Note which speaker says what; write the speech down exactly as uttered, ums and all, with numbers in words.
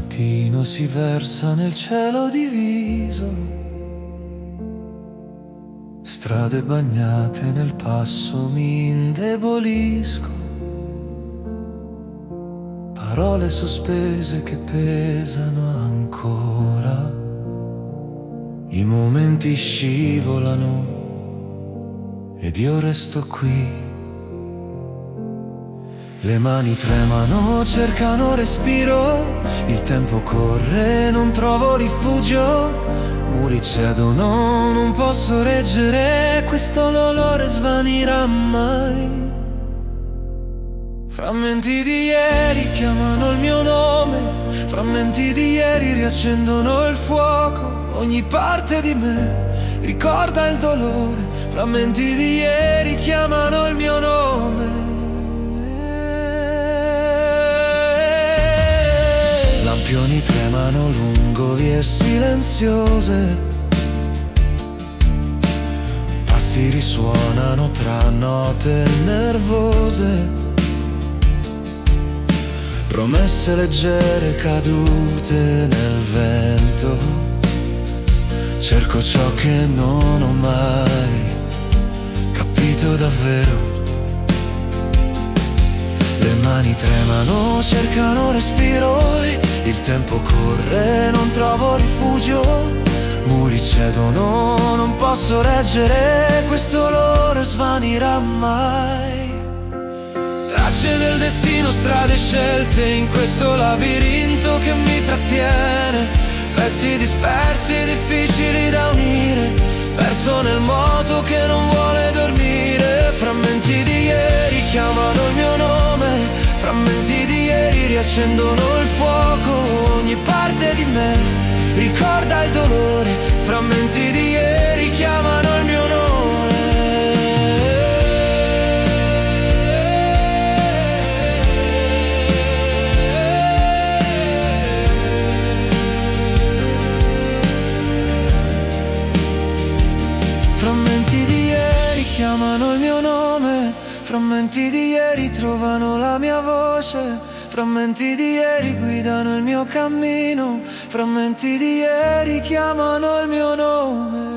Speaker 1: mattino si versa nel cielo diviso, strade bagnate nel passo mi indebolisco, parole sospese che pesano ancora, i momenti scivolano ed io resto qui. Le mani tremano, cercano respiro, il tempo corre, non trovo rifugio, muri cedono, non posso reggere, questo dolore svanirà mai. Frammenti di ieri chiamano il mio nome, frammenti di ieri riaccendono il fuoco, ogni parte di me ricorda il dolore, frammenti di ieri chiamano il mio nome. Lampioni tremano lungo vie silenziose, passi risuonano tra note nervose, promesse leggere cadute nel vento, cerco ciò che non ho mai capito davvero. Le mani tremano, cercano respiro, il tempo corre, non trovo rifugio, muri cedono, non posso reggere, questo dolore svanirà mai. Tracce del destino, strade scelte in questo labirinto che mi trattiene, pezzi dispersi e difficili da unire, perso nel moto che non vuole dormire, frammenti di ieri chiamano il mio nome, frammenti di ieri riaccendono il fuoco, ogni parte di me ricorda il dolore, frammenti di ieri chiamano il mio nome. Frammenti di ieri chiamano il mio nome, frammenti di ieri trovano la mia voce, frammenti di ieri guidano il mio cammino, frammenti di ieri chiamano il mio nome.